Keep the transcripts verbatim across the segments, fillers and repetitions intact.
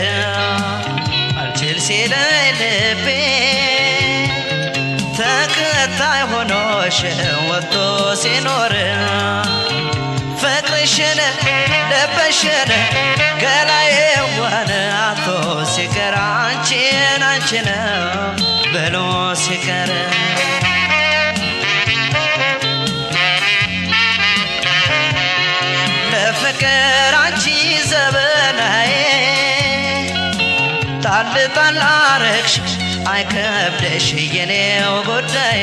አልችል ሲለኝ ልቤ ተከታይ ሆኖሽ ወጥቶ ሲኖር ፍቅርሽን ለበሽን ገላዬ ዋነ አቶ ሲቀር አንቺን አንቺን ብሎ ሲቀር ለፍቅር አንቺ ዘበናዬ ጣል ጣል አረግሽ አይከብደሽ የኔው ጉዳይ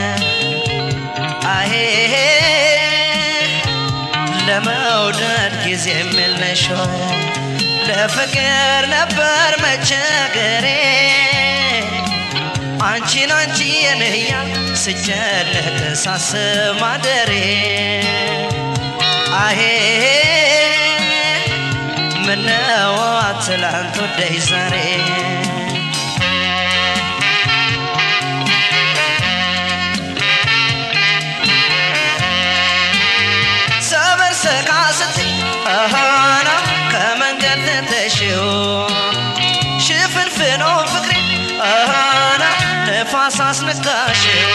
አሄ ለመውደድ ጊዜ የለሽ ለፍቅር ነበር መቸገሬ አንቺን አንቺን እያልኩ ስጨነቅ ሳስብ ማደሬ አሄ ምነው ትላንት ወደይ ዛሬ ሰበር ሰካ ስትይ አሃና ከመንገድ ተሽው ሽፍንፍኖ ፍቅሬ አሃና ነፋስ አስነካሽው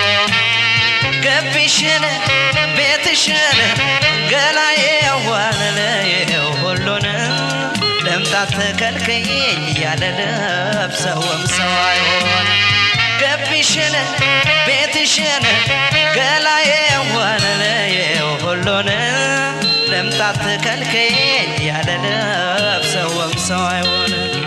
ገቢሽን ቤትሽን ገላዬ ዋለለየው ሁሉን ለምጣት ተከልከኝ ያለ ለብሰውም ሰው አይሆን ገቢሽን ቤትሽን ገላዬ ዋለለየው ሁሉን ለምጣት ተከልከኝ ያለ ለብሰውም ሰው አይሆን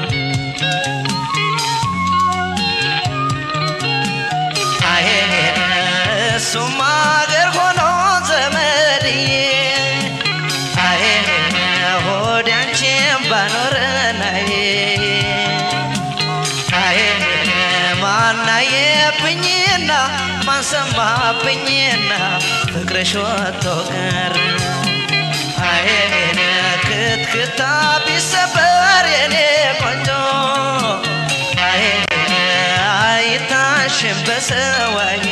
ሱማ አገር ሆኖ ዘመድዬ አሄ ሆድ አንቺን ባኖረናዬ አሄ ማናየብኝና ማንሰማብኝና ፍቅርሽ ወጥቶ ቀረ አሄ ክትክታ ቢሰበር የኔ ቆንጆ አሄ አይታሽም በሰዋዬ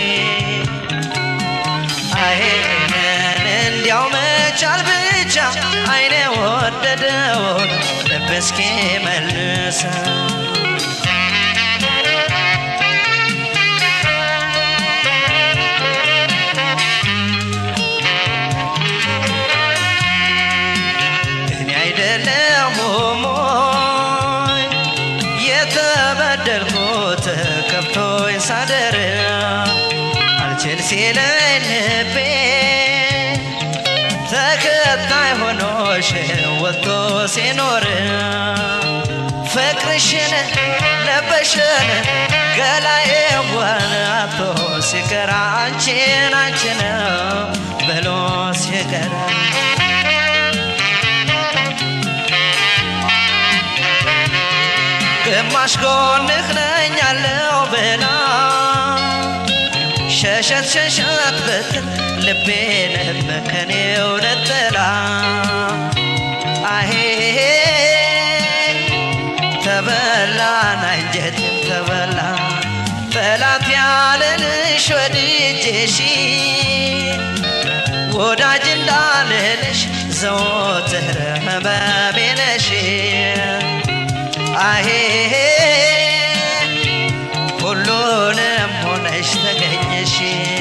እንዲያው መቻል ብቻ አይኔ ወደደውን ልብ እስኪ መልሰው እኔ አይደለሁም ሞይ የተበደልኩት ከብቶኝ ሳደር አልችል ሲለኝ ልቤ ተከታይ ሆኖሽ ወጥቶ ሲኖር ፍቅርሽን ለበሽን ገላዬ ዋናቶ ሲቀር አንቺን አንቺን ብሎ ሲቀር ግማሽ ጎንህ ነኝ ያለው ብላ ሸሸት ሸሸት ብትል ልቤን በከኔው ነጠላ አሄ ተበላን አንጀቴም ተበላ ጠላት ያለልሽ ወድጄሽ ወዳጅ እንዳልልሽ ዘወትር ህመሜ ነሽ አሄ ሁሉንም ሆነሽ ተገኘሽ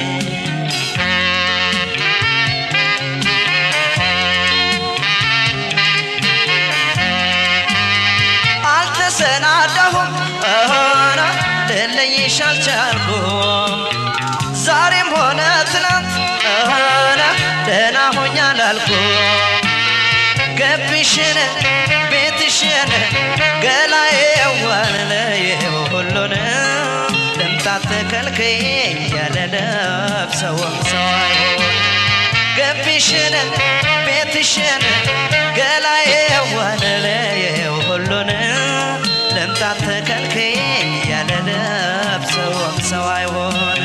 አልተሰናዳሁም አሃና ልለይሽ አልቻልኩም ዛሬም ሆነ ትናንት አሃና ደህና ሆኛል አልኩም ገቢሽን ቤትሽን ገላዬ ዋለለየው ሁሉን ልምጣት ተከልከኝ ያለ ለብሰውም ሰው አይሆን ገቢሽን ቤትሽን ገላዬ ዋለለየው ሁሉን ልምጣት ተከልከኝ ያለ ለብሰውም ሰው አይሆን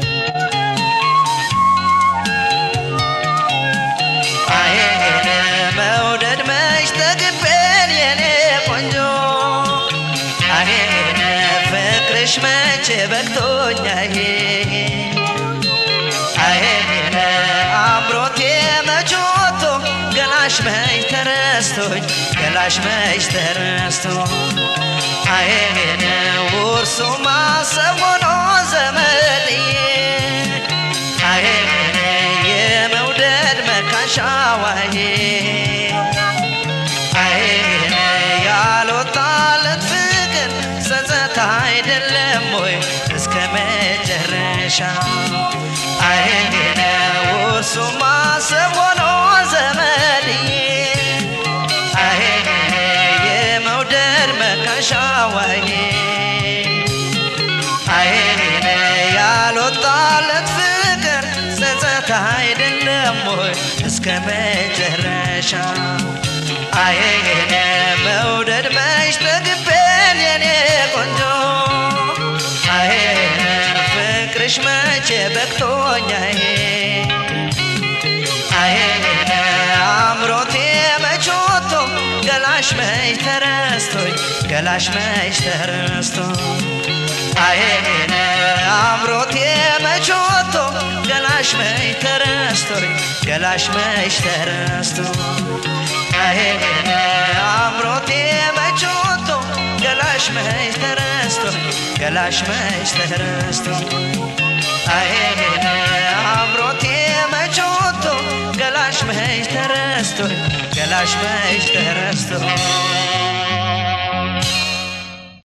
መውደድ መች ተግቤን የኔ ቆንጆ አሄ ፍቅርሽ መች በቅቶኛ አሄ አምሮቴ መች ወጥቶ ገላሽ መች ተረስቶኝ ገላሽ መች ተረስቶ አይኔ ውርሱ ማሰብ ሆኖ ዘመድዬ አይኔ የመውደድ መካሻዋዬ አይኔ ያልወጣለት ፍቅር ጸጸት አይደለም ወይ እስከ መጨረሻ አይኔ ውርሱ ማሰብ ሆኖ ዘመድዬ አይኔ የመውደድ መካሻዋዬ አይኔ ያልወጣለት ፍቅር ጸጸት አይደለም ወይ እስከ መጨረሻ አይኔ መውደድ መች ጠግቤን የኔ ቆንጆ አይኔ ፍቅርሽ መቼ በቅቶኛዬ አይኔ አምሮቴ መች ወጥቶ ገላሽ መች ተረስቶኝ ገላሽ መች ተረስቶ አይኔ አምሮቴ መች ወጥቶ ገላሽ መች ተረስቶኝ ገላሽ መች ተረስቶ አይኔ አምሮቴ መች ወጥቶ ገላሽ መች ተረስቶኝ ገላሽ መች ተረስቶ አይኔ አምሮቴ መች ወጥቶ ገላሽ መች ተረስቶኝ ገላሽ መች ተረስቶ